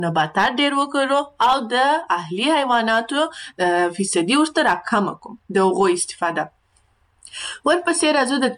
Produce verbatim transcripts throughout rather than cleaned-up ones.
نباتات ډېر وکړو او د اهلي حیواناتو فیصدي ورته راکمه کړو د هغو استفاده. ورپسې راځو د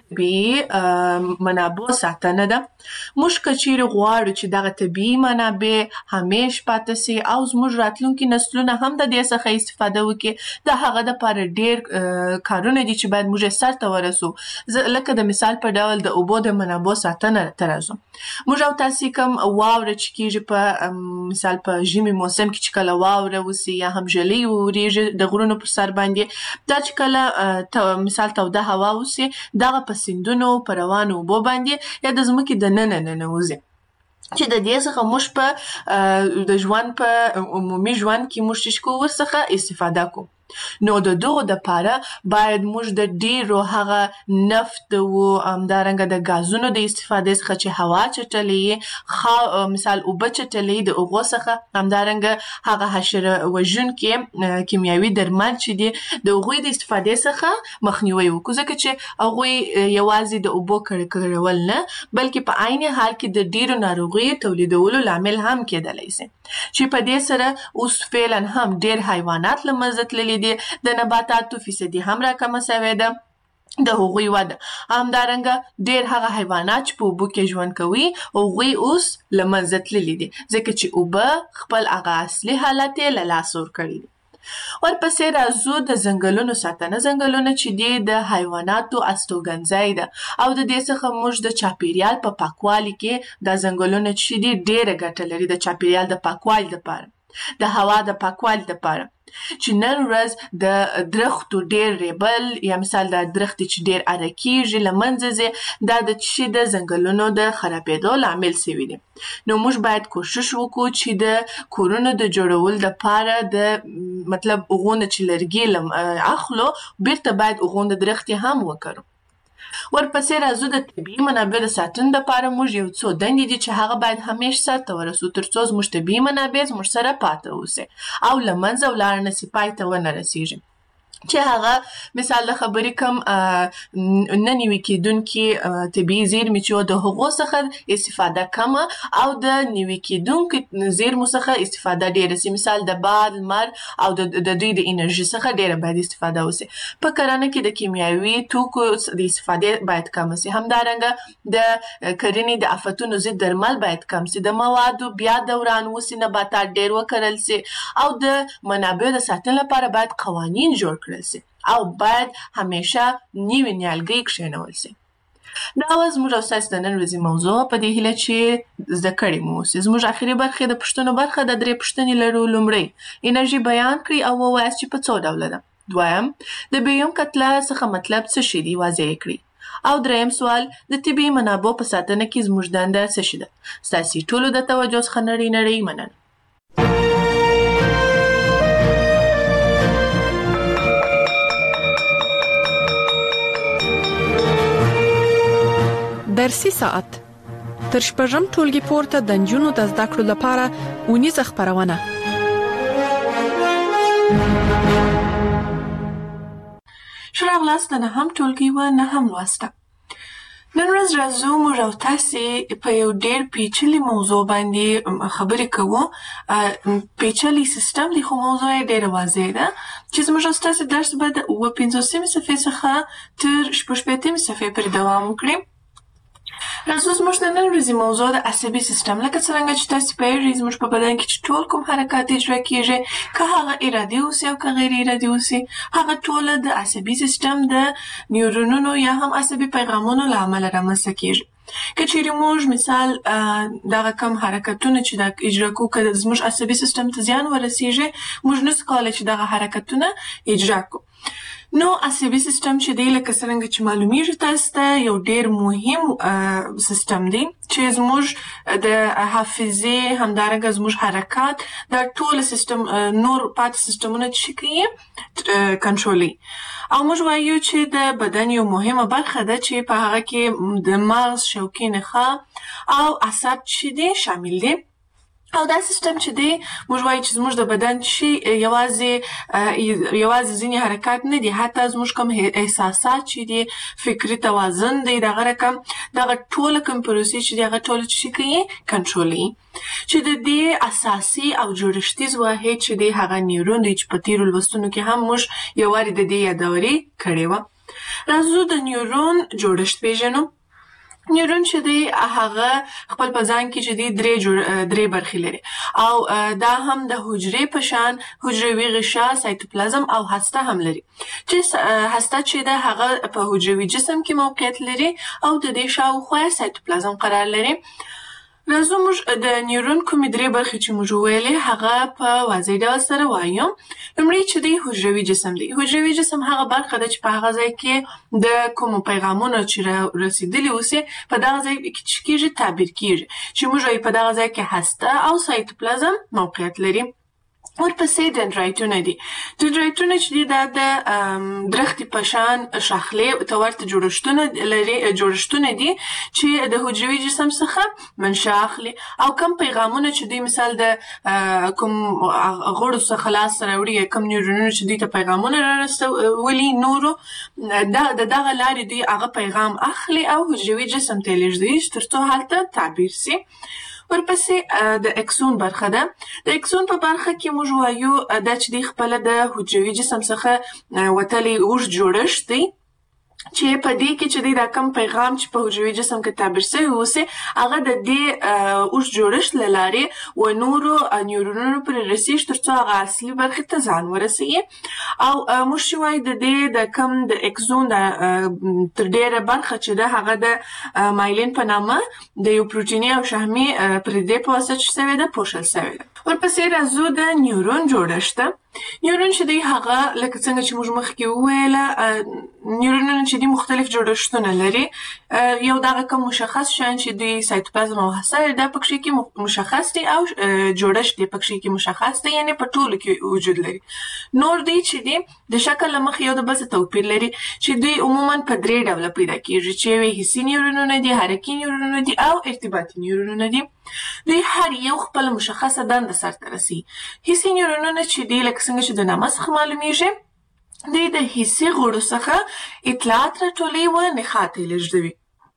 طبیعي منابعو ساتنه ده. موږ که چیرې غواړو چې دغه طبیعي منابع همیش پاتې سي او زموږ راتلونکي نسلونه هم د دې څخه استفاده وکړي، د هغه دپاره ډېر کارونه دي چې باید موږ یې سرته ورسو. لکه د مثال په ډول د اوبو د منابعو ساتنه ته راځو. موږ او تاسې کوم واوره چې کېږي په مثال په ژمي موسم کې چې کله واوره وسي یا هم ژلۍ وورېږي د غرونو پر سر باندې، دا چې کله مثال توده هوا وسي دغه په سیندونو په روانو اوبو باندې یا د ځمکې د ننه ننوځي چې د دې څخه موږ په د ژوند په عمومي ژوند کې موږ چې کوو ورڅخه استفاده کوو. نو د دغو دپاره باید موږ د ډېرو هغه نفت و همدارنګه د ګازونو د استفادې څخه چې هوا چټلوي، مثال اوبه چټلوي، د هغو څخه همدارنګه هغه حشره وژونکي کیمیاوي درمل چې دي د هغوی د استفادې څخه مخنیوی وکړو، ځکه چې هغوی یوازې د اوبو کړکړول نه بلکې په عین حال کې د ډېرو ناروغیو تولیدولو لامل هم کېدلی سي، چې په دې سره اوس فعلا هم ډېر حیوانات له منځه تللي دي، د نباتاتو فیصدي هم راکمه سوې ده د هغوی وده. همدارنګه ډېر هغه حیوانات چې په اوبو کې ژوند کوي هغوی اوس له منځه تللي دي، ځکه چې اوبه خپل هغه اصلي حالت یې له لاسه ورکړی دي. ورپسې راځو د ځنګلونو ساتنه. ځنګلونه چې دي د حیواناتو استوګنځی ده او د دې څخه موږ د چاپیریال په پاکوالي کې دا ځنګلونه چې دي ډېره ګټه لري د چاپیریال د پاکوالي دپاره، د هوا د پاکوالي دپاره. چې نن ورځ د درختو ډېر ریبل یا مثال د درختې چې ډېر اره کېږي له منځه ځي، دا د چې د ځنګلونو د خرابېدو لامل سوي دي. نو موږ باید کوشش وکړو چې د کورونو د جوړولو دپاره د مطلب هغو نه چې لرګي اخلو بیرته باید هغو نه درختې هم وکرو. ورپسې راځو د طبیعي منابع د ساتنې دپاره موږ یو څو دندې دي چې هغه باید همیش سرته ورسو تر څو زموږ طبیعي منابع زموږ سره پاته اوسي او له منځه ولاړه نه سي، پای ته ونه رسېږي. چې هغه مثال د خبرې کوم نه نوي کېدونکي طبیعي زیرمې چې د هغو څخه استفاده کمه او د نوي کېدونکو زیرمو څخه استفاده ډېره سي، مثال د باد، لمر او د دوی د انرژي څخه ډېره باید استفاده وسي. په کرنه کې د کیمیاوي توکو د استفادې باید کمه سي. همدارنګه د کرنې د آفتونو ضد درمل باید کم سي، د موادو بیا دوران وسي، نباتات ډېر وکرل سي او د منابعو د ساتنې لپاره باید قوانین جوړ کړل سي او باید همیشه نوي نیالګۍ کښېنول سي. دا وه زموږ او ستاسې د نن ورځې موضوع، په دې هیله چې زده کړې مو اوسي. زموږ اخري برخې د پوښتنو برخه د درې پوښتنې لرو. لومړی انرژي بیان کړئ او ووایاست چې په څو ډوله ده. دویم د بیوم کتله څخه مطلب څه شی دی، واضح یې کړئ. او دریم سوال د طبیعي منابعو په ساتنه کې زموږ دنده څه شی ده. ستاسې ټولو د توجه څخه نړۍ نړۍ مننه. درسي ساعت تر شپږم ټولګي پورته د نجونو د زده کړو لپاره اونیزه خپرونه. ښه راغلاست د نهم ټولګي و نهم لوسته. نن ورځ راځو موږ او تاسې په یو ډېر پیچلي موضوع باندې خبرې کوو. پیچلی سیستم دی خو موضوع یې ډېره واضح ده چې زموږ او ستاسې درس به د اووه پنځوسمې صفحې څخه تر شپږ شپېتمې صفحې پورې دوام وکړي. راځو زموږ د نن ورځې موضوع د عصبي سیستم. لکه څرنګه چې تاسې پوهېږئ زموږ په بدن کې چې ټول کوم حرکات اجرا کېږي، که هغه ارادي اوسي او که غیر ارادي اوسي، هغه ټوله د عصبي سیستم د نیورونونو یا هم عصبي پیغامونو له امله رامنځته کېږي. که چیرې موږ مثال دغه کم حرکتونه چې دا اجرا کوو که زموږ عصبي سیستم ته زیان ورسېږي، موږ نسو کولی چې دغه حرکتونه اجرا کوو. نو عصبي سیستم چې دی لکه څرنګه چې معلومیږي تاسو ته یو ډېر مهم سیستم دی چې زموږ د حافظې همدارنګه زموږ حرکات دا ټول سیستم نور پاتې سیستمونه چې کوي کنټرولوي. او موږ وایو چې د بدن یو مهمه برخه ده چې په هغه کې د مغز، شوکي نخاع او اعصاب چې دي شامل دي. او دا سیستم چې دی موږ وایو چې زموږ د بدن چې یوازې یوازې ځینې حرکات نه دي، حتی زموږ کوم احساسات چې دي، فکري توازن دی، دغه رقم دغه ټوله کوم پروسې چې دي هغه ټوله چې کوي کنټرولوي. چې د دې اساسي او جوړښتیز واحد چې دی هغه نیورون دی چې په تېرو لوستونو کې هم موږ یو وارې د دې یادوري کړې وه. راځو د نیورون جوړښت پېژنو. نیورون چې دی هغه خپل په ځان کې چې دی درې جوړ درې برخې لري او دا هم د حجرې په شان حجروي غشا، سایتوپلازم او هسته هم لري. چې هسته چې ده هغه په حجروي جسم کې موقعیت لري او د دې شاوخوا سایتوپلازم قرار لري. راځو موږ د نیورون کومې درې برخې چې موږ وویلې هغه په واضح ډول سره وایو. لومړی چې دی حجروي جسم دی. حجروي جسم هغه برخه ده چې په هغه ځای کې د کومو پیغامونو چې رسیدلي اوسي په دغه ځای کې چې کېږي تعبیر کېږي، چې موږ وایو په دغه ځای کې هسته او سایتوپلازم موقعیت لري. ورپسې دندرایتونه دي. دندرایتونه چې دي دا د درختې په شان شاخلې ته ورته جوړښتونه لري جوړښتونه دي چې د حجروي جسم څخه منشأ اخلي او کم پیغامونه چې دوی مثال د کوم غړو څخه لاسته راوړي، کم نیورونونه چې دوی ته پیغامونه رارسولي نورو، د دغه لارې دوی هغه پیغام اخلي او حجروي جسم ته یې لېږدوي تر څو هلته تعبیر سي. ورپسې د اکسون برخه ده. د اکسون په برخه کې موږ وایو دا چې دی خپله د حجروي جسم څخه وتلی اوږد جوړښت دی چې په دې کې چې دی دا کم پیغام چې په حجروي جسم کې تعبیر سوی اوسي هغه د دې اوږد جوړښت له لارې و نورو نیورونونو پورې رسېږي تر څو هغه اصلي برخې ته ځان ورسوي. او موږ چې وایو د دې د کم د اکسون تر ډېره برخه چې ده هغه د مایلین په نامه د یو پروټیني او شحمي پردې په واسطه چې سوې ده پوښل سوې ده. ورپسې راځو د نیورون جوړښت ته. نیورون چې دی هغه لکه څنګه چې موږ مخکې وویله نیورونونه چې دي مختلف جوړښتونه لري. یو دغه کوم مشخص شیان چې دوی سایتوپلازم او هسته دا پکښې کې مشخص دي او جوړښت یې پکښې کې مشخص دی، یعنې په ټولو کې وجود لري. نور دوی چې دي د شکل له مخې یو د بل څه توپیر لري چې دوی عموماً په درې ډوله پیدا کېږي چې یو حسي نیورونونه دي، حرکي نیورونونه دي او ارتباطي نیورونونه دي. دوی هر یو خپله مشخصه دنده سرته رسوي. حسي نیورونونه چې دي لکه څنګه چې د نامه څخه معلومیږي دوی د حسي غړو څخه اطلاعات راټولوي و نخاع ته یې لېږدوي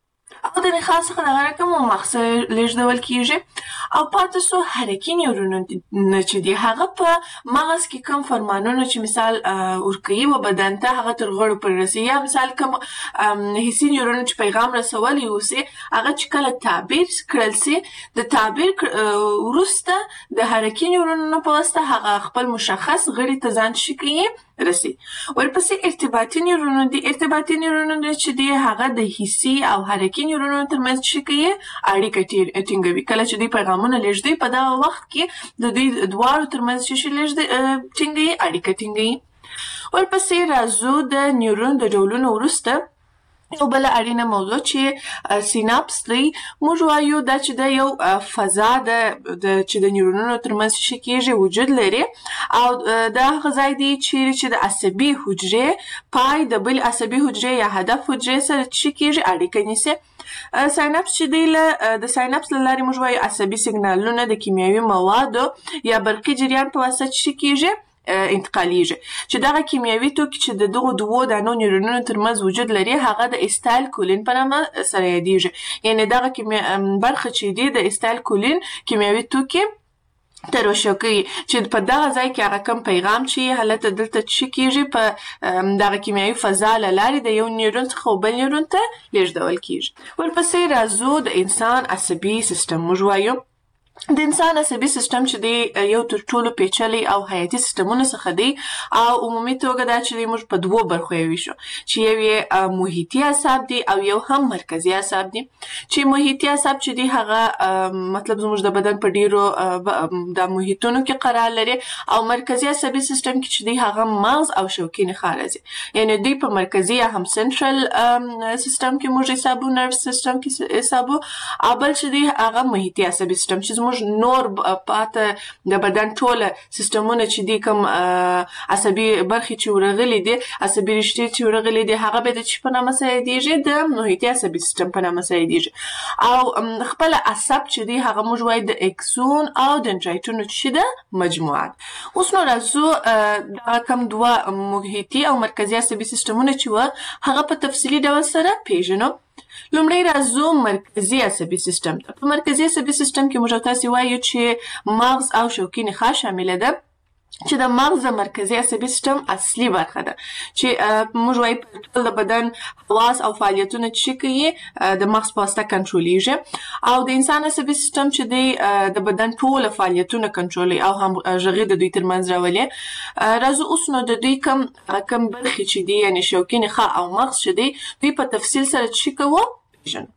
او د نخاع څخه دغه رقم و مغز ته لېږدول کېږي. او پاتې سو حرکي نیورونونه چې دي هغه په مغز کې کوم فرمانونه چې مثال ورکوي و بدن ته هغه تر غړو پورې رسوي، یا مثال کوم حسي نیورونونه چې پیغام رسولی اوسي هغه چې کله تعبیر کړل سي د تعبیر وروسته د حرکي نیورونونو په واسطه هغه خپل مشخص غړي ته ځان شي کوي رسي. ورپسې ارتباطي نیورونونه دي. ارتباطي نیورونونه چې دي هغه د حسي او حرکي نیورونونو ترمنځ چې کوي اړیکه ټینګوي. کله چې دوی پیغامونه لېږدوي په دغه وخت کې د دوی دواړو ترمنځ چې شي ټینګوي اړیکه ټینګوي. ورپسې راځو د نیورون د ډولونو وروسته یو بله اړینه موضوع چې سیناپس دی. موږ وایو دا چې د یو فضا ده چې د نیورونونو ترمنځ چې کېږي وجود لري او دا هغه ځای دی چیرې چې د عصبي حجرې پای د بل عصبي حجرې یا هدف حجرې سره چې کېږي اړیکه نیسي. ساینپس چې دی د ساینپس له لارې موږ وایو عصبي سیګنالونه د کیمیاوي موادو یا برقي جریان په واسطه چې کېږي انتقالیږي، چې دغه کیمیاوي توکي چې د دغو دوو دانو نیورونونو ترمنځ وجود لري هغه د استایل کولین په نامه سره یادیږي. یعنې دغه برخه چې دی د استایل کولین کیمیاوي توکي تروشو کوي چې په دغه ځای کې هغه کم پیغام چې هلته دلته چې کېږي په دغه کیمیاوي فضا له لارې د یو نیورون څخه بل نیورون ته لېږدول کېږي. ورپسې راځو د انسان عصبي سیستم. موږ وایو د انسان عصبي سیستم چې دی یو تر ټولو پیچلی او حیاتي سیستمونو څخه دی او عمومي توګه دا چې دی موږ په دوو برخو یې ویشو چې یو یې محیطي اعصاب دي او یو هم مرکزي اعصاب دي. چې محیطي اعصاب چې دی هغه مطلب زموږ د بدن په ډیرو د محیطونو کې قرار لري او مرکزي عصبي سیستم کې چې دی هغه مغز او شوکي نخاع راځي. یعنې دوی په مرکزي یا هم سنټرل سیستم کې موږ حسابو، نرو سیستم کې حسابو، او بل چې دی هغه محیطي عصبي سیستم چې زموږ نور پاته د بدن ټوله سیستمونه چې دي کوم عصبي برخې چې ورغلي دي عصبي رشتې چې ورغلي دي هغه به د چی په نامه سایدیږي د محیطي عصبي سیستم په نامه سایدیږي او خپل عصب چې دي هغه موږ وایو د اکسون او دندرایتونو چې ده مجموعه. اوس نو راځو دا کوم دوه محیطي او مرکزي عصبي سیستمونه چې و هغه په تفصیلي ډول سره پیژنو. لومړی راځو مرکزي عصبي سیستم ته. په مرکزي عصبي سیستم کې موږ تاسو وایو چې مغز او شوکي نخاع شامل ده چې د مغز د مرکزي عصبي سیستم اصلي برخه ده چې موږ وایو ټول د بدن حواس او فعالیتونه چې کوي د مغز په واسطه کنټرولېږي او د انسان عصبي سیستم چې دی د بدن ټول فعالیتونه کنټرولوي او هم غږی د دوی ترمنځ راولي. راځو اوس نو د دوی کم کم برخې چې دي یعنی شوکي نخاع او مغز چې دی دوی په تفصیل سره چې کوو پیژنو.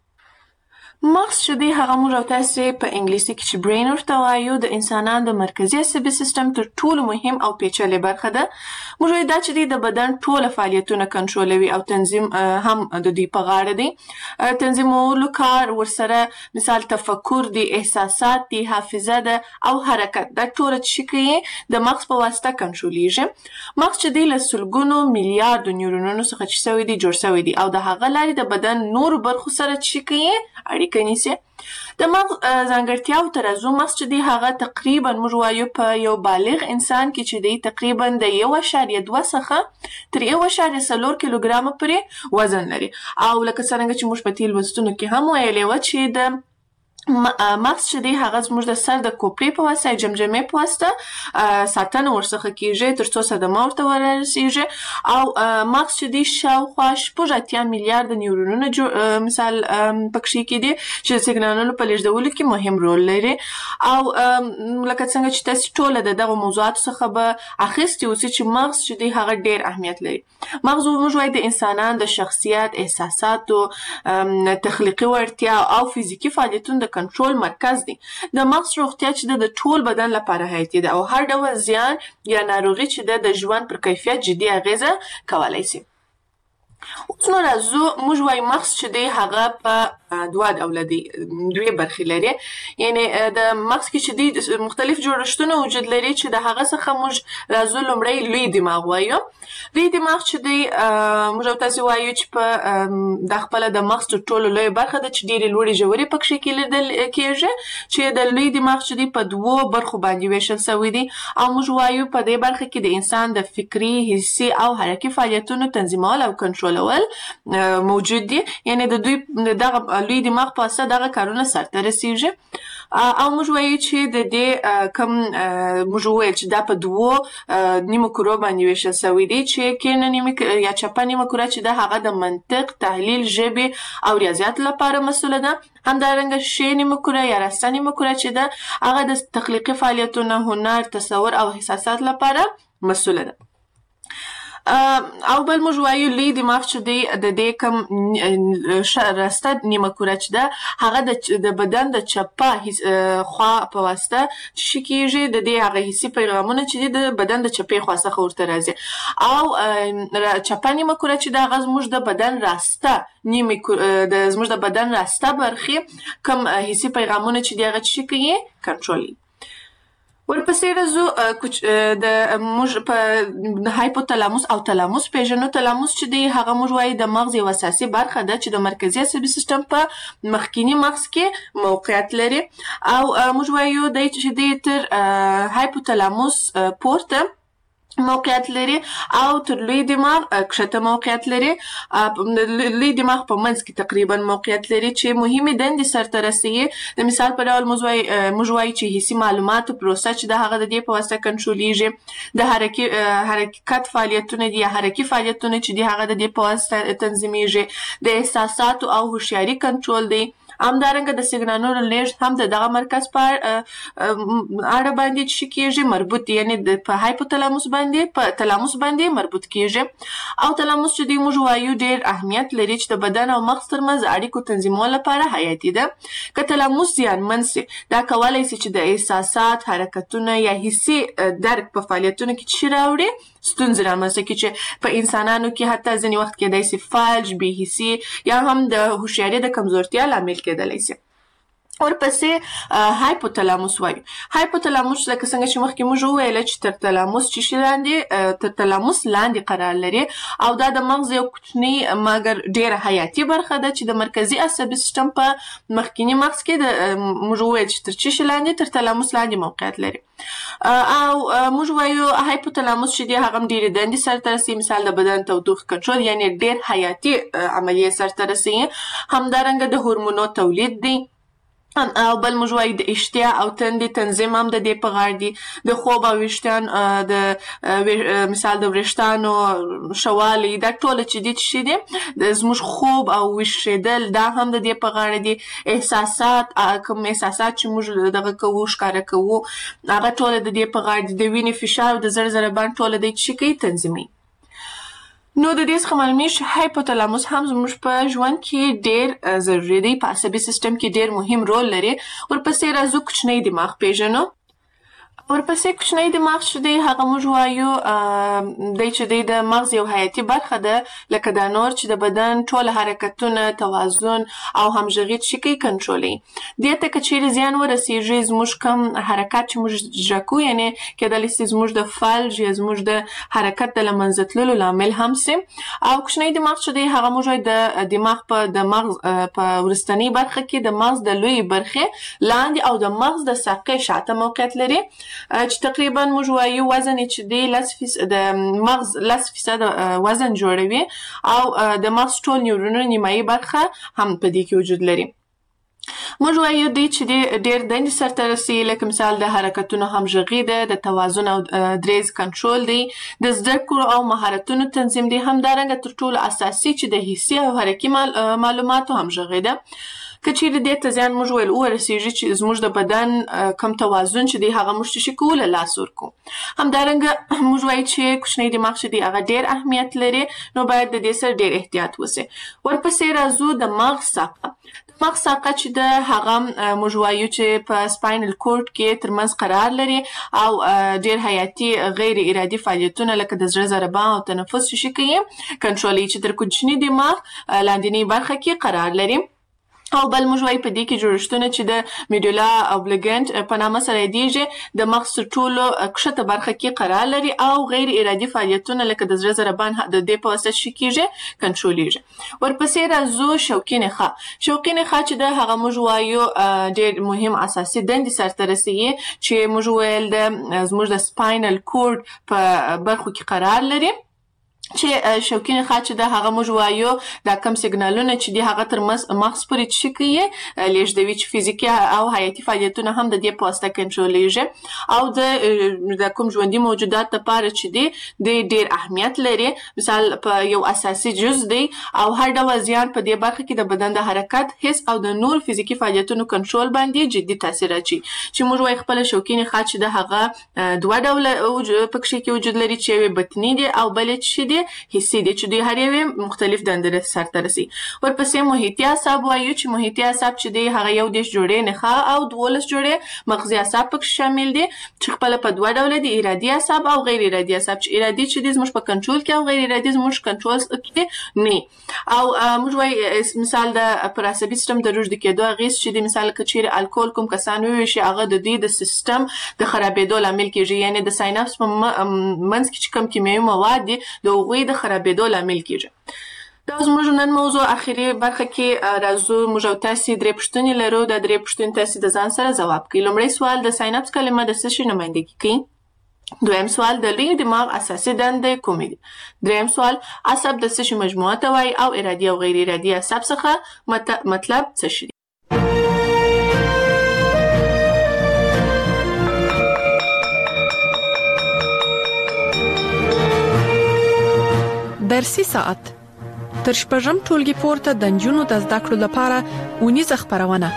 مغز چې دی هغه موږ او تاسې په انګلیسي کې چې برین ورته وایو د انسانانو د مرکزي عصبي سیستم تر ټولو مهم او پیچلې برخه ده. موږ وایو دا چې دی د بدن ټوله فعالیتونه کنټرولوي او تنظیم هم د دوی په غاړه دی. تنظیمولو کار ورسره مثال تفکر دی، احساسات دی، حافظه ده او حرکت دا ټوله چې کوي د مغز په واسطه کنټرولېږي. مغز چې دی له سلګونو میلیاردو نیورونونو څخه چې سوی دی جوړ سوی دی او د هغه لارې د بدن نورو برخو سره چې کوي اړیکه نیسي. د مغز ځانګړتیاو ته راځو. مغز چې دی هغه تقریبا موږ وایو په یو بالغ انسان کې چې دی تقریبا د یو اعشاریه دوه څخه تر یو اعشاریه څلور کیلوګرامه پورې وزن لري او لکه څرنګه چې موږ په تېر لوستونو کې هم ویلي وه چې د مغز چې دی هغه زموږ د سر د کوپړې په واسطه جمجمې په واسطه ساتنه ورڅخه کیږي تر څو صدمه ورته ورسیږي او مغز چې دی شاوخوا شپږ اتیا میلیارده نیورونونه مثال پکښې کې دي چې د سیګنالونو په لیږدولو کې مهم رول لري او لکه څنګه چې تاسې ټوله د دغو موضوعاتو څخه به اخیستي اوسئ چې مغز چې دی هغه ډېر اهمیت لري. مغز موږ وایو د انسانانو د شخصیت، احساساتو، تخلیقي وړتیا او فزیکي فعالیتونو د کنټرول مرکز دی. د مغز روغتیا چې د ټول بدن لپاره حیاتي ده او هر ډول زیان یا ناروغي چې د ژوند پر کیفیت جدي اغیزه کولی شي. اوس نو راځو موږ وایو مغز چې دی هغه په دوه ډوله دی، دوې برخې لري. یعنی د مغز کې چې دی مختلف جوړښتونه وجود لري چې د هغه څخه موږ راځو لومړی لوی دماغ وایو. لوی دماغ چې دی موږ او تاسې وایو چې په دا خپله د مغز تر ټولو لویه برخه ده چې ډېرې لوړې ژورې پکښې کې لیدل کېږي چې د لوی دماغ چې دی په دوو برخو باندې ویشل سوی دی او موږ وایو په دې برخه کې د انسان د فکري، حسي او حرکي فعالیتونو تنظیمول او کنټرول موجود دي. یعنی د دوی دغه لوی دماغ په واسطه دغه کارونه سرته رسیږي او موږ وایو چې د دې کوم موږ وویل چې دا په دوو نیمو کرو باندې ویشل سوی دی چې کیڼه نیمه یا چپه نیمه کره چې ده هغه د منطق، تحلیل، ژبې او ریاضیاتو لپاره مسؤله ده. همدارنګه ښي نیمه کره یا راسته نیمه کره چې ده هغه د تخلیقي فعالیتونو، هنر، تصور او احساسات لپاره مسؤله ده. او بل موږ وایو لوی دماغ چې دی د دې کوم راسته نیمه کره چې ده هغه د بدن د چپه خوا په واسطه چې کېږي د دې هغه حسي پیغامونه چې دي د بدن د چپې خوا څخه ورته راځي او چپه نیمه کره چې ده هغه زموږ د بدن راسته نیمې د زموږ د بدن راسته برخې کوم حسي پیغامونه چې دي هغه چې کوي کنټرولوي. ورپسې راځو د موږ په هایپوتلاموس او تلاموس پیژنو. تلاموس چې دی هغه موږ وایو د مغز یو اساسي برخه ده چې د مرکزي عصبي سیستم په مخکینی مغز کې موقعیت لري او موږ وایو دی چې دی تر هایپوتلاموس پورته موقعیت لري او تر لوی دماغ کښته موقعیت لري. لوی دماغ په منځ کې تقریبا موقعیت لري چې مهمې دندې سرته رسوي. د مثال په ډول موږ وایو چې حسي معلوماتو پروسه چې د هغه د دې په واسطه کنټرولېږي. د حرکي حرکت فعالیتونه دي یا حرکي فعالیتونه چې دي هغه د دې په واسطه تنظیمیږي. د احساساتو او هوښیاري کنټرول دی. همدارنګه د سیګنالونو لیږد هم د دغه مرکز په اړه باندې چې کېږي مربوط دي، یعنې په هایپوتلاموس باندې په تلاموس باندې مربوط کېږي. او تلاموس چې دی موږ وایو ډېر اهمیت لري چې د بدن او مغز ترمنځ اړیکو تنظیمولو لپاره حیاتي ده. که تلاموس زیانمن سي دا کولی سي چې د احساسات، حرکتونه یا حسي درک په فعالیتونو کې چې راوړي ستونزې رامنځته کړي چې په انسانانو کې حتی ځینې وخت کېدای سي فلج، بې حسي یا هم د هوښیارۍ د کمزورتیا لامل کېدلی سي. ورپسې هایپوتلاموس وایو. هایپوتلاموس لکه څنګه چې مخکې موږ وویل چې تر تلاموس چې شي لاندې تر تلاموس لاندې قرار لري او دا د مغز یو کوچنی مګر ډیره حیاتي برخه ده چې د مرکزي عصبي سیستم په مخکینی مغز کې د موږ وویل چې تر چې شي لاندې تر تلاموس لاندې موقعیت لري. او موږ وایو هایپوتلاموس چې دی هغه ډیره دندې سرته رسوي، مثال د بدن تودوخه کنټرول، یعنی ډیر حیاتي عملیې سرته رسوي. همدارنګه د هورمونو تولید دی او بل موږ وایو د اشتها او تندې تنظیم هم د دې په غاړه دي. د خوب او ویښتان د مثال د وریښتانو ښهوالی دا ټوله چې دي چې دي زموږ خوب او ویښېدل دا هم د دې په غاړه دي. احساسات کوم احساسات چې موږ دغه کوو ښکاره کوو هغه ټوله د دې په غاړه دي. د وینې فشار او د زړه ضربان ټوله دی چې کوي تنظیموي. نو د دې څخه معلومیږي چې هایپوتلاموس هم زموږ په ژوند کې ډیر ضروري دی، په عصبي سیستم کې ډیر مهم رول لري. ورپسې راځو کوچنی دماغ پیژنو. ورپسې کوچنی دماغ چې دی هغه موږ وایو دی چې دی د مغز یو حیاتي برخه ده لکه دا نور چې د بدن ټول حرکتونه، توازن او همغږي چې کوي کنټرولوي. دې ته که چیرې زیان ورسیږي زموږ کوم حرکات چې موږ اجرا کوو یعنی کیدلی شي زموږ د فلج یا زموږ د حرکت د له منځه تللو لامل هم سي. او کوچنی دماغ چې دی هغه موږ وایو د دماغ په د مغز په وروستنۍ برخه کې د مغز د لویې برخې لاندې او د مغز د ساقې شاته موقعیت لري چې تقریبا موږ وایو وزن چې دی لس فیصد د مغز لس فیصد وزن جوړوي او د مغز ټول نیورونونه نیمایي برخه هم په دې کې وجود لري. موږ وایو دی چې دی ډېر دندې سرته رسوي لکه مثال د حرکتونو همغږي ده، د توازن او دریز کنټرول دی، د زده کړو او مهارتونو تنظیم دی. همدارنګه تر ټولو اساسي چې د حسي او حرکي معلوماتو همغږي ده. که چیرې دې ته زیان موږ ویل ورسیږي چې زموږ د بدن کم توازن چې دی هغه موږ شي کوله لاس ورکو. همدارنګه موږ وایو چې کوچنی دماغ چې دی هغه ډیر اهمیت لري نو باید د دې سره ډیر احتیاط وشي. ورپسې راځو د مغز ساقه. د مغز ساقه چې ده هغه موږ وایو چې په سپاینل کورډ کې ترمنځ قرار لري او ډیر حیاتي غیر ارادي فعالیتونه لکه د زړه ضربان او تنفس شي کوي کنټرولوي چې تر کوچني دماغ لاندنۍ برخه کې قرار لري. او بل موږ وایو په دې کې جوړښتونه چې د میډولا اوبلیګنټ په نامه سره یادیږي د مغز تر ټولو کښته برخه کې قرار لري او غیر ارادي فعالیتونه لکه د زړه ضربان د دې په واسطه شي کېږي کنټرولېږي. ورپسې راځو شوکي نخاع. شوکي نخاع چې ده هغه موږ وایو ډېر مهم اساسي دندې سرته رسوي چې موږ ویل د زموږ د سپاینل کورډ په برخو کې قرار لري چې شوکي نخاع چې ده هغه موږ وایو دا کم سیګنالونه چې دي هغه تر مغز پورې چې کوي لیږدوي چې فزیکي او حیاتي فعالیتونه هم د دې په واسطه کنټرولېږي او د د کوم ژوندي موجودات لپاره چې دي د ډېر اهمیت لري. مثال په یو اساسي جز دی او هر ډول زیان په دې برخه کې د بدن د حرکت، حس او د نور فزیکي فعالیتونو کنټرول باندې جدي تاثیر اچوي. چې موږ وایو خپله شوکي نخاع چې ده هغه دوه ډوله پکښې کې وجود لري چې یوې بطني دي او بلې چې دي حسي دي چې دوی هر یوې مختلف دندې سرته رسي. ورپسې محیطي اعصاب وایو چې محیطي اعصاب چې دی هغه یو دېرش جوړې نخاع او دولس جوړې مغزي اعصاب پکې شامل دي چې خپله په دوه ډوله دي، ارادي اعصاب او غیر ارادي اعصاب. چې ارادي چې دی زموږ په کنټرول کې او غیر ارادي زموږ کنټرول کې نه. او موږ وایو مثال د پر عصبي سیستم د رژد کېدو اغېز چې دی مثال که چیرې الکول کوم کسان وویشي هغه د دوی د سیستم د خرابېدو لامل کېږي، یعنې د سایناپس په منځ کې چې کوم کیمیاوي مواد دي د هغوی د خرابېدو لامل کېږي. دا زموږ نن موضوع اخري برخه کې راځو. موږ او تاسې درې پوښتنې لرو. دا درې پوښتنې تاسې د ځان سره ځواب کړئ. لومړی سوال د سایناپس کلمه د څه شي نمایندګي کوي؟ دویم سوال د لوی دماغ اساسي دندې کومې دي؟ دریم سوال عصب د څه شي مجموعه ته وایي او ارادي او غیر ارادي عصب څخه مطلب څه شي دی؟ درسي ساعت تر شپږم ټولګي پورته د نجونو د زده کړو لپاره اونیزه خپرونه.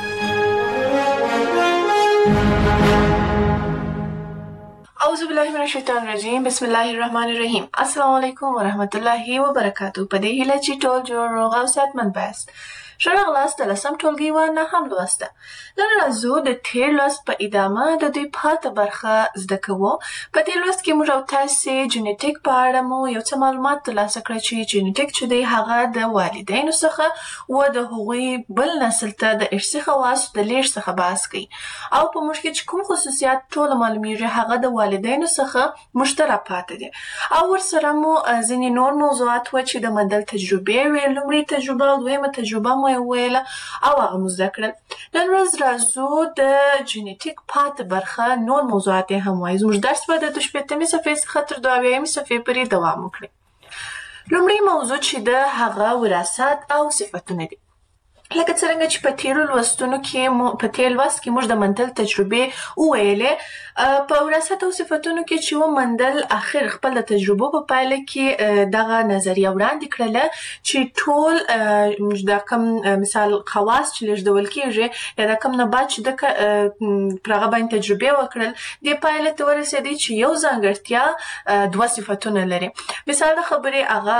اعوذ بالله من الشیطان الرجیم. بسم الله الرحمن الرحیم. السلام علیکم ورحمت الله وبرکاتہ. په دې هیله چې ټول جوړ روغ او صحتمند یاست. ښه راغلاست د لسم ټولګي یوه نهم لوسته. نن راځو د تېر لوست په ادامه د دوی پاته برخه زده کوو. په دې لوست کې موږ او تاسې جینیټیک په اړه مو یو څه معلومات ترلاسه کړه چې جینیټیک چې دی هغه د والدینو څخه و د هغوی بل نسل ته د ارثي خواصو د لیږد څخه بحث کوي او په موږ کې چې کوم خصوصیات ټوله معلومیږي هغه د والدینو څخه موږ ته راپاته دي او ورسره مو ځینې نور موضوعات و چې د مندل تجربې وې. لومړۍ تجربه او دویمه تجربه مو یې وویله او هغه مو زده کړل. نن ورځ راځو د جینیټیک پاته برخه نور موضوعات یې هم وایو. زموږ درس به د دوه شپېتمې صفحې څخه تر دوه اویایمې صفحې پورې دوام وکړي. لومړی موضوع چې ده هغه وراثت او صفتونه دي. لکه څرنګه چې په تېرو لوستونو کې مو په تېر لوست کې موږ د مندل تجربې وویلې. په وراثت او صفتونو کې چې و مندل اخر خپل د تجربو په پایله کې دغه نظریه وړاندې کړله چې ټول د کم مثال خواص چې لیږدول کېږي یا د کم نبات چې ده پر هغه باندې تجربې وکړل دې پایلې ته ورسېدی چې یو ځانګړتیا دوه صفتونه لري. مثال د خبرې هغه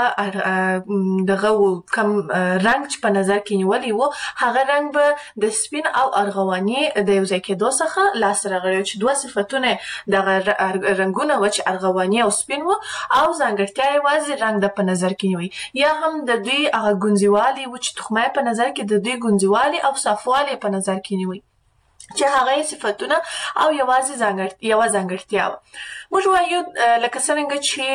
دغه کم رنګ چې په نظر کې نیولی و هغه رنګ به د سپین او ارغواني د یو ځای کېدو څخه لاسته راغلی چې دوه صفتونه دغه رنګونه و چې ارغواني او سپین و او ځانګړتیا یوازې رنګ ده په نظر کې نیوي یا هم د دوی هغه ګونځیوالي و چې تخمه په نظر کې د دوی ګونځیوالي او صافوالی په نظر کې نیوي چې هغه صفتونه او یوازې یوه ځانګړتیا وه. موږ وایو لکه څرنګه چې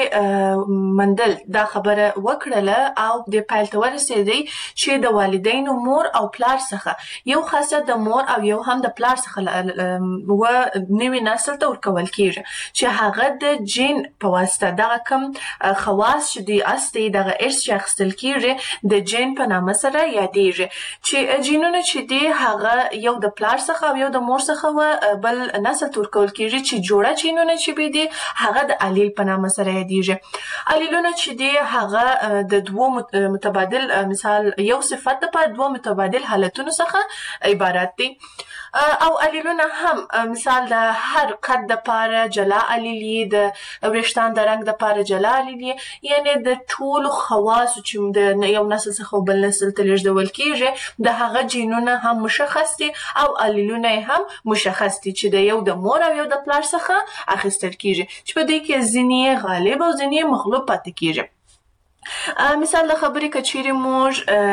مندل دا خبره وکړله او دې پیل ته ورسېدی چې د والدینو مور او پلار څخه یو خاصیت د مور او یو هم د پلار څخه و نوي نسل ته ورکول کېږي چې هغه د جین په واسطه دغه کم خواص چې دوی اصلي دغه ارث چې اخیستل کېږي د جین په نامه سره یادېږي چې جینونه چې دي هغه یو د پلار څخه او یو د مور څخه و بل نسل ته ورکول کېږي چې جوړه جینونه چې به دي هغه د الیل په نامه سره یادېږي. الیلونه چې دي هغه د دوو متبادل مثال یو صفت دپاره دوه متبادل حالتونو څخه عبارت دي او الیلونه هم مثال د هر قد دپاره جلا الیلي د وریښتان د رنګ دپاره جلا الیلي یعنې د ټولو خواصو چې د یو نسل څخه بل نسل ته لیږدول کېږي د هغه جینونه هم مشخص دي او الیلونه هم مشخص دي چې د یو د مور او یو د پلار څخه اخیستل کېږي چې په دې کې ځینې غالب او ځینې مغلوب پاتې کېږي. مثال د خبرې که چیرې موږ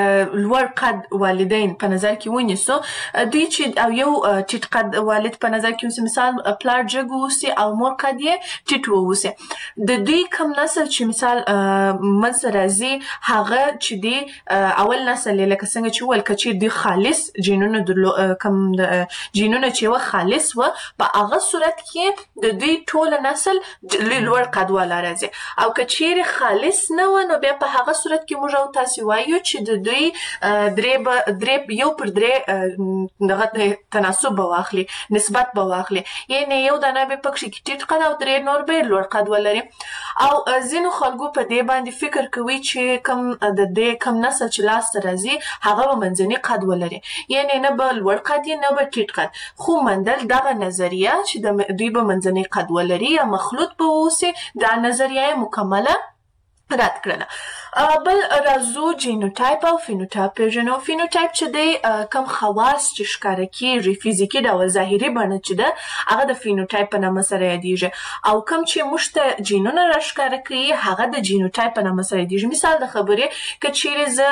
لوړ قد والدین په نظر کې ونیسو دوی چې او یو ټیټ قد والد په نظر کې ونیسو مثال پلار جګ واوسي او مور قد یې ټیټ واوسي د دوی کم نسل چې مثال منځته راځي هغه چې دی اول نسل یې لکه څنګه چې وویل که چیرې دوی خالص جینونه کم جینونه چې وه خالص وه په هغه صورت کې د دوی ټوله نسل لوړ قد والا راځي او که چیرې خالص نه وه نو بیا په هغه صورت کې موږ او تاسې وایو چې د دوی درې به درې یو پر درې دغه تناسب به واخلي نسبت به واخلي یعنې یو دانه به پکښې ټیټ قد او درې نور به لوړ قد ولري او ځینو خلکو په دې باندې فکر کوي چې کم د دې کم نسل چې لاسته راځي هغه به منځني قد ولري یعنې نه به لوړ قد یې نه به ټیټ قد خو مندل دغه نظریه چې دوی به منځني قد ولري یا مخلوط به واوسي دا نظریه مکمله رد کړله. بل راځو جینوټایپ او فینوټایپ پیژنو. فینوټایپ چې دی کم خواص چې ښکاره کېږي فزیکي ډول ظاهري بڼه چې ده هغه د فینوټایپ په نامه سره یادېږي او کم چې موږ ته جینونه راښکاره کوي هغه د جینوټایپ په نامه سره یادېږي. مثال د خبرې که چیرې زه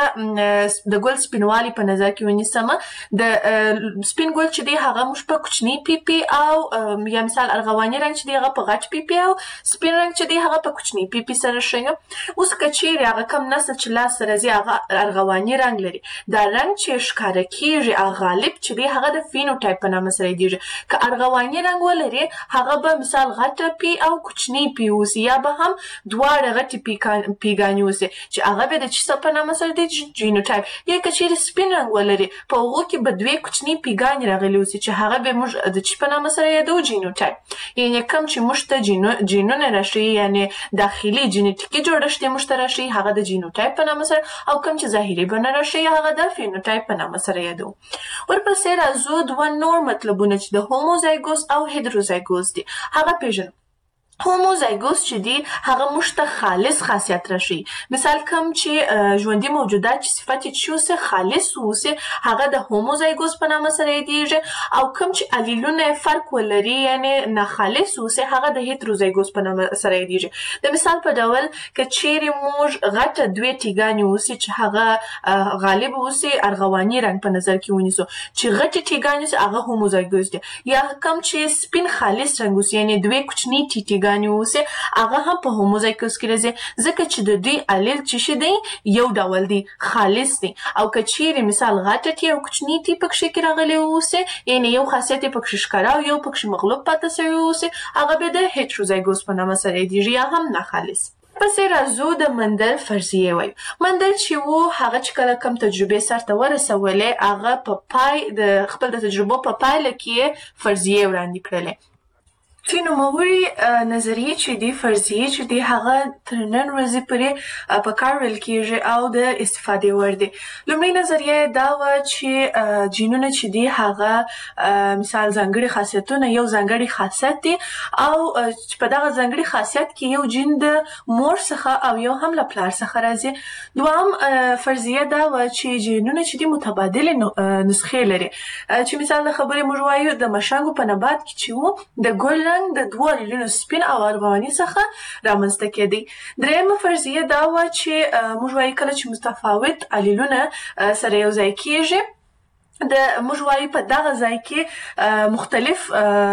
د ګل سپینوالي په نظر کې ونیسمه د سپین ګل چې دی هغه موږ په کوچني پیپي او یا مثال ارغواني رنګ چې دی هغه په غټ پیپي او سپین رنګ چې دی هغه په کوچني پیپي سره ښیم. اوس که چیرې هغه کم نسل چې لاسته راځي هغه ارغواني رنګ لري دا رنګ چې ښکاره کېږي هغه غالب چې دی هغه د فینوټایپ په نامه سره یادېږي. که ارغواني رنګ ولري هغه به مثال غټه پي او کوچني پي اوسي یا به هم دواړه غټې پیګانې اوسي چې هغه به د څه په نامه سره دی جینوټایپ. یا که چیرې سپین رنګ ولري په هغو کې به دوې کوچني پیګانې راغلي اوسي چې هغه به موږ د څه په نامه سره یادوو جینوټایپ. یعنې کوم چې موږ ته جینونه راښیي یعنې داخلي جینیټیکي جوړښت یې موږ ته راښیي هغه د جینوټایپ په نامه سره او کوم چې ظاهري بڼه راښیي هغه د فینوټایپ په نامه سره یادوو. ورپسې راځو دوه نور مطلبونه چې د هوموزایګوس او هیدروزایګوس دي هغه پیژنو. هوموزایګوس چې دی هغه موږ ته خالص خاصیت راشي. مثال کوم چې ژوندي موجودات چې صفت یې اوسه خالص اوسه هغه د هوموزایګوس په نامه سره یادیږي، او کوم چې الیلونه فرق ولري یعنی نه خالص اوسه هغه د هیتروزایګوس په نامه سره یادیږي. د مثال په ډول که چیرې موږ غټه دوه تیګانې اوسه چې هغه غالب اوسه ارغواني رنګ په نظر کې ونیسو چې غټه تیګانې اوسه هغه هوموزایګوس دی، یا کوم چې سپین خالص رنګ اوسه یعنی دوه کوچنی تیګانې اوسه هغه هم په هوموزایګوس کې راځي، ځکه چې د دوی الیل چې شي دی یو ډول دی خالص دی. او که چیرې مثال غټه تی او کوچنی تی پکې کې راغلی اوسه یعنی یو خاصیت پکې ښکارا او یو پکې مغلوب پاتې شوی اوسه هغه به د هیتروزایګوس په نامه سره یادیږي یا هم نه خالص. پس راځو د مندل فرضیه وایو. مندل چې وو هغه چې کله کم تجربه سرته ورسولې هغه په پای د خپل د تجربو په پایله کې فرضیه وړاندې کړلې. چې نوموړي نظریې چې دي فرضیې چې دي هغه تر نن ورځې پورې په کار وړل کېږي او د استفادې وړ دي. لومړۍ نظریه دا وه چې جینونه چې دي هغه مثال ځانګړي خاصیتونه یو ځانګړي خاصیت دي او چې په دغه ځانګړي خاصیت کې یو جین د مور څخه او یو هم له پلار څخه راځي. دوهم فرضیه دا وه چې جینونه چې دي متبادلې نسخې لري، چې مثال د خبرې موږ وایو د مشنګو په نبات کې چې وو د ګل رنګ د دوه الیلونو سپین او ارغواني څخه رامنځته کېدی. دریمه فرضیه دا وه چې موږ وایو کله چې متفاوت الیلونه سره یو ځای کېږي د موږ وایو په دغه ځای کې مختلف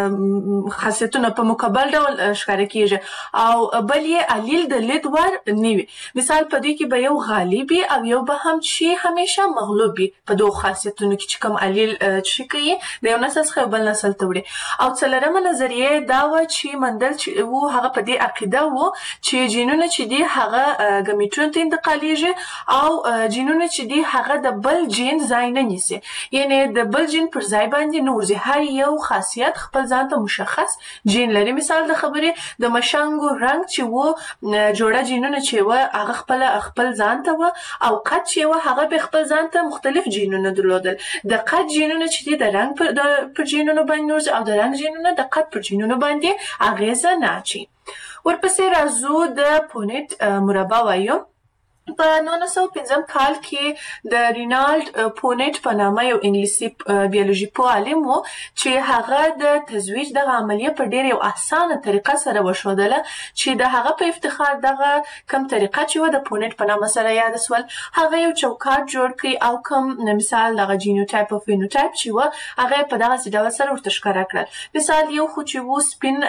خاصیتونه په مکمل ډول ښکاره کېږي او بل یې الیل د لید وړ نه وي. مثال په دوی کې به یو غالب وي او یو به هم چې همیشه مغلوب وي په دغو خاصیتونو کې چې کوم الیل چې کوي د یو نسل څخه بل نسل ته وړي. او څلورمه نظریه دا وه چې مندل چې وو هغه په دې عقیده وو چې جینونه چې دي هغه ګمیټونو ته انتقالیږي او جینونه چې دي هغه د بل جین ځای نه نیسي، یعنی د بل جین پر ځای باندې نه ورځي، هر یو خاصیت خپل ځان ته مشخص جین لري. مثال د خبرې د مشنګو رنګ چې وو جوړه جینونه چې وو هغه خپل خپل ځان ته وو او قد چې وو هغه به خپل ځان ته مختلف جینونه درلودل. د قد جینونه چې دي د رنګ پر پر جینونو باندې ورځي او د رنګ جینونه د قد پر جینونو باندې اغیزه نه اچي. ورپسې راځو د پونیټ مربع وایو. په نولس سوه پنځم کال کې د رینالډ پونیټ په نامه یو انګلیسي بیولوژي پوه عالم و چې هغه د تزویج دغه عملیه په ډېره یو اسانه طریقه سره وښودله، چې د هغه په افتخار دغه کم طریقه چې وه د پونیټ په نامه سره یاده سول. هغه یو چوکاټ جوړ کړي او کوم مثال دغه جینوټایپ او فینوټایپ چې وه هغه په دغسې ډول سره ورته ښکاره کړل. مثال یو خو چې و سپین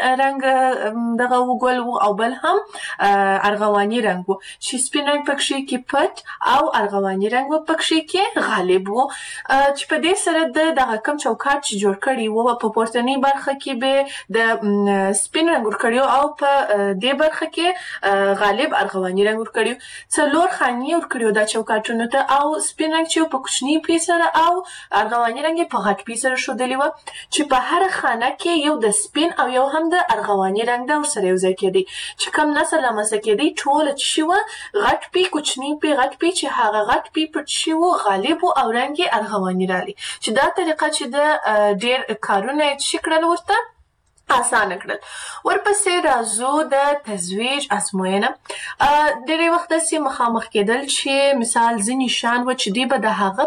رنګ دغه و ګل و او بل هم ارغواني رنګ و چې سپین رنګ پکې کې پټ او ارغواني رنګ و پکې کې غالب و، چې په دې سره د دغه کم چوکاټ چې جوړ کړی و په پورتنۍ برخه کې به د سپین رنګ ورکړی او په دې برخه کې غالب ارغواني رنګ ورکړی. څلور خانې ورکړی دا چوکاټونو ته او سپین رنګ چې په کوچني پی سره او ارغواني رنګ په غټ پی سره ښودلی و، چې په هر خانه کې یو د سپین او یو هم د ارغواني رنګ د ورسره یو ځای کېدی، چې کوم نسل رامنځته کېدی ټوله چې شي وه غټ پی کوچني پی غټ پی چې هغه غټ پی پټ شي وو غالب و او رنګ یې ارغواني رالی، چې دا طریقه چې د ډېر کارونه یې چې کړل ورته اسانه کړل. ورپسې راځو د تزویج ازموینه. ډېری وخت داسې مخامخ کېدل چې مثال ځینې شیان وه چې دوی به د هغه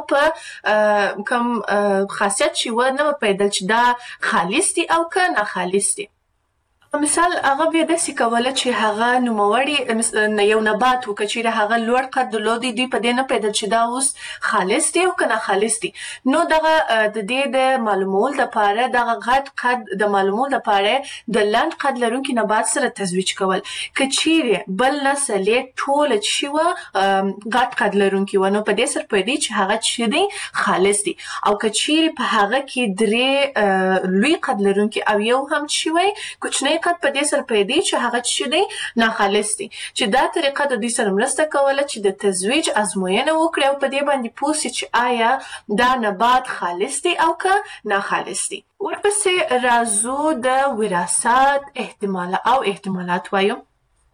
په کوم خاصیت چې وه نه به پوهېدل چې دا خالص دي او که ناخالص دي. مثال هغه بیا داسې کوله چې هغه نوموړي یو نبات و که چیرې هغه لوړ قد درلودی دوی په دې نه پوهېدل چې دا اوس خالص دی او که ناخالص دی. نو دغه د دې د معلومولو دپاره دغه غټ قد د معلومولو دپاره د لنډ قد لرونکي نبات سره تزویج کول. که چیرې بل نسل یې ټوله چې شي وه غټ قد لرونکي وه نو په دې سره پوهېدی چې هغه چې دی خالص دی، او که چیرې په هغه کې درې لوی قد لرونکي او یو هم چې وی کوچنی قد په دې سره پوهېدی چې هغه چې دی ناخالص دی، چې دا طریقه د دوی سره مرسته کوله چې د تزویج ازموینه وکړي او په دې باندې پوه سي چې آیا دا نبات خالص دی او که ناخالص دی. ورپسې راځو د وراثت احتمال او احتمالات وایو.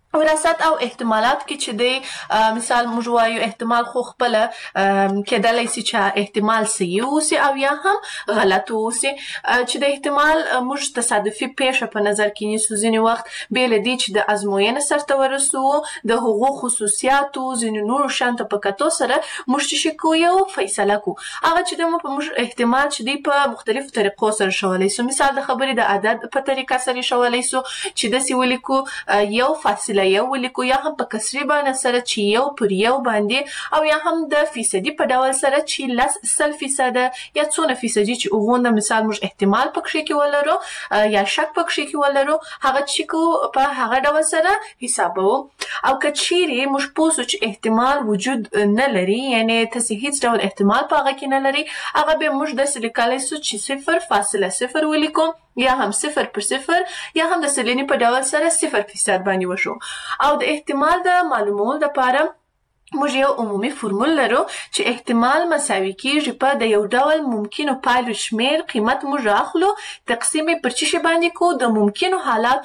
وراثت او احتمالات کې چې دی مثال موږ وایو احتمال خو خپله کېدلی سي چې احتمال صحیح اوسي او یا هم غلط اوسي چې د احتمال موږ تصادفي پیښه په نظر کې نیسو ځینې وخت بې له دې چې د ازموینې سرته ورسوو د هغو خصوصیاتو ځینې نورو شیانو ته په کتو سره موږ چې شي کوو یو فیصله کوو هغه چې دی موږ احتمال چې دی په مختلفو طریقو سره ښولی سو مثال د خبرې د عدد په طریقه سره یې ښولی سو چې داسې ولیکو یو فاصله یو ولیکو یا هم په کسري بڼه سره چې یو پر یو باندې او یا هم د فیصدي په ډول سره چې لس سل فیصده یا څونه فیصدي چې هغونه مثال موږ احتمال پکښې کې ولرو یا شک پکښې کې ولرو هغه چې کو په هغه ډول سره حسابوو او که چیرې موږ پوه سو چې احتمال وجود نه لري یعنی تاسې هیڅ ډول احتمال په هغه کې نه لري هغه بیا موږ داسې لیکلی سو چې صفر فاصله صفر ولیکو یا هم صفر پر صفر یا هم د سلنې په ډول سره صفر فیصد باندې وشو او د احتمال د معلومولو دپاره موږ یو عمومي فرمول لرو چې احتمال مساوي کیږي په د یو ډول ممکنو پایلو شمیر قیمت موږ راخلو تقسیم یې پر څه شي باندې کو د ممکنو حالاتو